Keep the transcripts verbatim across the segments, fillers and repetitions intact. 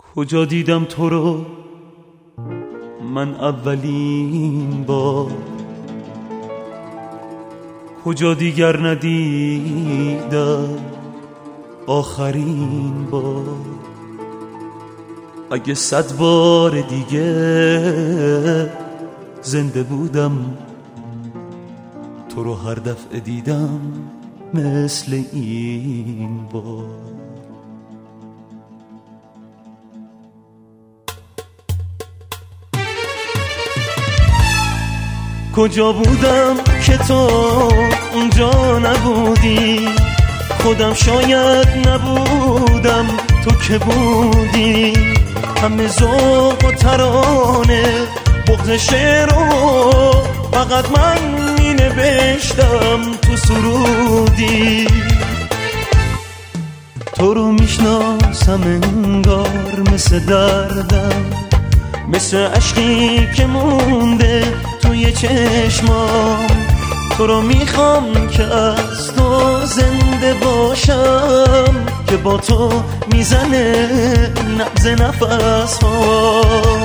کجا دیدم تو رو من اولین بار، کجا دیگر ندیدم آخرین بار. اگه صد بار دیگه زنده بودم تو رو هر دفعه دیدم مثل این بار. کجا بودم که تو اونجا نبودی، خودم شاید نبودم تو که بودی. همه ذوق و ترانه بغض شعر رو فقط من می نوشتم تو سرودی. تو رو میشناسم انگار مثل دردم، مثل عشقی که مونده توی چشمام. تو رو میخوام که از تو زنده باشم، که با تو میزنه نبض نفس ها.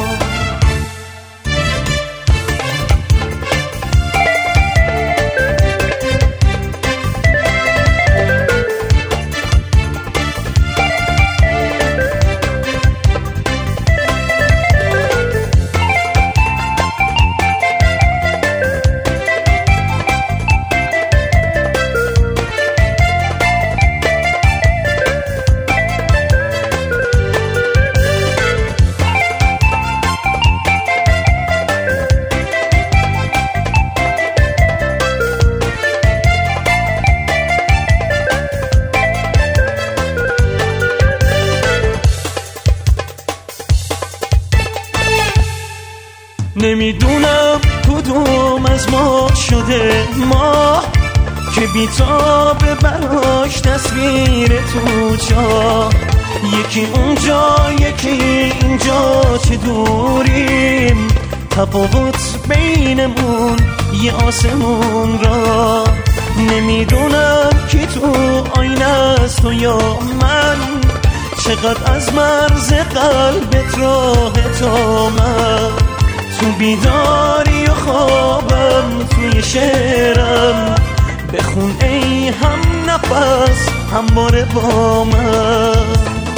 نمیدونم کدوم از ما شده ما، که بی‌تاب براش تصویر تو جا. یکی اونجا یکی اینجا چه دوریم، تفاوت بینمون یه آسمون را. نمیدونم کی تو آینه است تو یا من، چقدر از مرز قلبت راه تا من. تو بیداری و خوابم توی شعرم، بخون ای هم نفس همواره با من.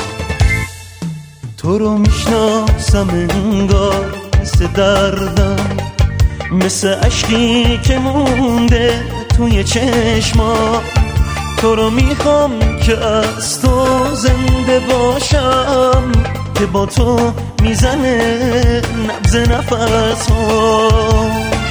تو رو میشناسم انگار مثل دردم، مثل عشقی که مونده توی چشمام. تو رو میخوام که از تو زنده باشم، که با تو میزنه نبض نفس ها.